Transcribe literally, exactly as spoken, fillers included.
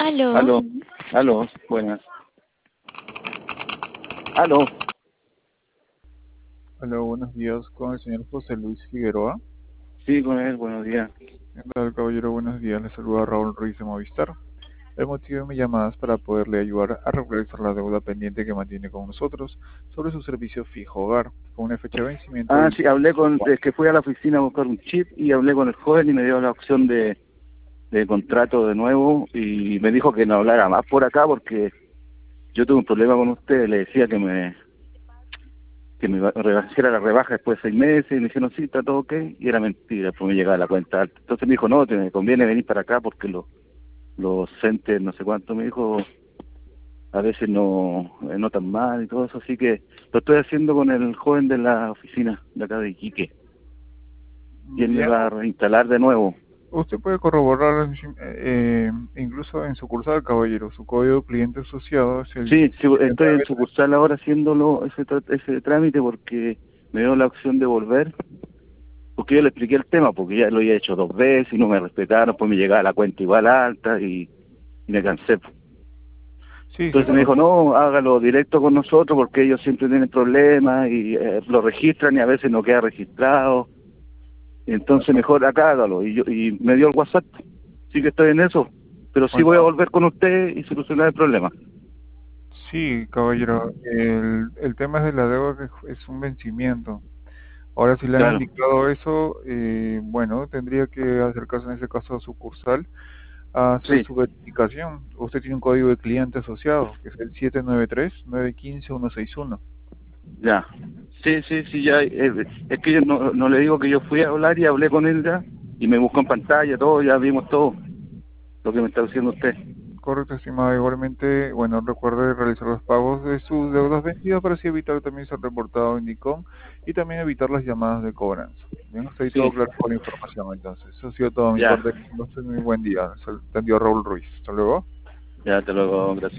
Aló. Aló, aló, buenas. Aló, Hola, buenos días con el señor José Luis Figueroa. sí, con él, buenos días. ¿Qué tal, caballero? Buenos días. Le saluda Raúl Ruiz de Movistar. El motivo de mi llamada es para poderle ayudar a regularizar la deuda pendiente que mantiene con nosotros sobre su servicio fijo hogar, con una fecha de vencimiento Ah, del... sí, hablé con, es que fui a la oficina a buscar un chip y hablé con el joven y me dio la opción de, de contrato de nuevo y me dijo que no hablara más por acá porque yo tuve un problema con usted, le decía que me que me iba a reba- hiciera la rebaja después de seis meses y me dijeron sí, está todo ok y era mentira, pues me llegaba la cuenta alta. Entonces me dijo, no, te conviene venir para acá porque los los entes, no sé cuánto, me dijo, a veces no eh, no tan mal y todo eso, así que lo estoy haciendo con el joven de la oficina de acá de Iquique y él me Ya, va a reinstalar de nuevo. usted puede corroborar eh, incluso en sucursal, caballero. Su código cliente asociado es el Sí, sí, estoy en setenta y tres. sucursal ahora haciéndolo ese tra- ese trámite porque me dio la opción de volver, porque yo le expliqué el tema, porque ya lo había hecho dos veces y no me respetaron, pues me llegaba la cuenta igual alta y, y me cansé. Sí, sí, Entonces me dijo, no, hágalo directo con nosotros porque ellos siempre tienen problemas y eh, lo registran y a veces no queda registrado. Entonces mejor acá hágalo. Y, yo, y me dio el WhatsApp. Sí que estoy en eso. Pero sí bueno, voy a volver con usted y solucionar el problema. sí, caballero. El, el tema es de la deuda que es un vencimiento. Ahora, si le han Claro. indicado eso, eh, bueno, tendría que acercarse en ese caso a sucursal a hacer Sí, su verificación. Usted tiene un código de cliente asociado, que es el siete nueve tres, nueve uno cinco, uno seis uno. ya. Sí, sí, sí, ya. eh, es que yo no, no le digo que yo fui a hablar y hablé con él ya. Y me buscó en pantalla, todo, ya vimos todo lo que me está diciendo usted. Correcto, estimado. Igualmente, bueno, recuerde realizar los pagos de sus deudas vencidas para así evitar también ser reportado en INDICOM y también evitar las llamadas de cobranza. Bien, estoy todo Sí, claro con la información, entonces. Eso ha sido todo mi ya. parte. Entonces, muy buen día. Se atendió Raúl Ruiz. Hasta luego. Ya te lo gracias.